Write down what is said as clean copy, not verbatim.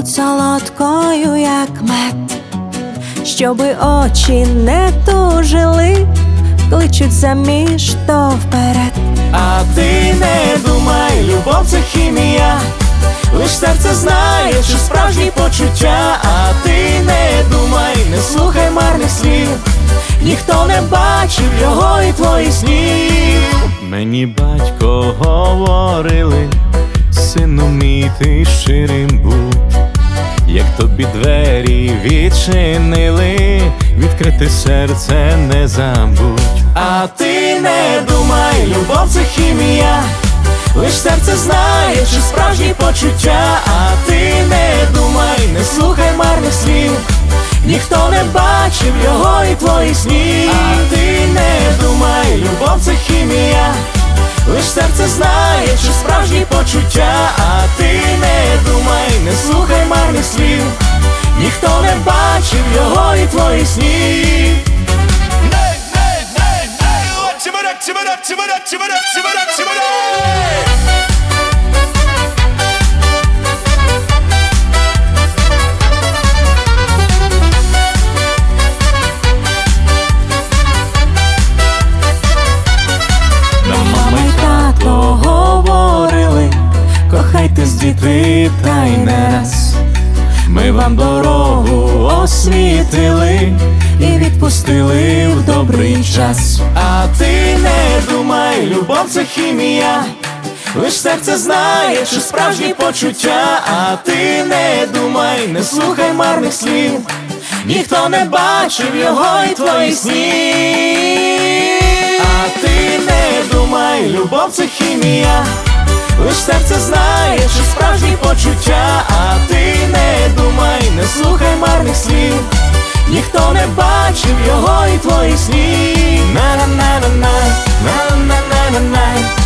будь солодкою, як мед, щоби очі не тужили, кличуть заміж, то вперед. А ти не думай, любов це хімія, лиш серце знає, що справжні почуття. А ти не думай, не слухай марних слів, ніхто не бачив його і твоїх снів. Мені батько говорили, сину мій, ти щирим будь, як тобі двері відчинили, відкрите серце не забудь. А ти не думай, любов це хімія, лиш серце знає, що справжні почуття. А ти не думай, не слухай марних слів, ніхто не бачив його і твоїх снів. А ти не думай, любов це хімія, лиш серце знає, що справжні почуття. А ти не думай, не слухай марних слів, ніхто не бачив його і твоїх снів. Мама й тато говорили, кохайтесь, діти, та й не раз. Ми вам дорогу освітили і відпустили в добрий час. А ти не думай, любов це хімія, лиш серце знає, що справжні почуття. А ти не думай, не слухай марних слів, ніхто не бачив його і твоїх снів. А ти не думай, любов це хімія, лиш серце знає, що справжні почуття. А ти не думай, не слухай марних слів, ніхто не бачив його і твоїх снів. На-на-на-на-на, на-на-на-на-на.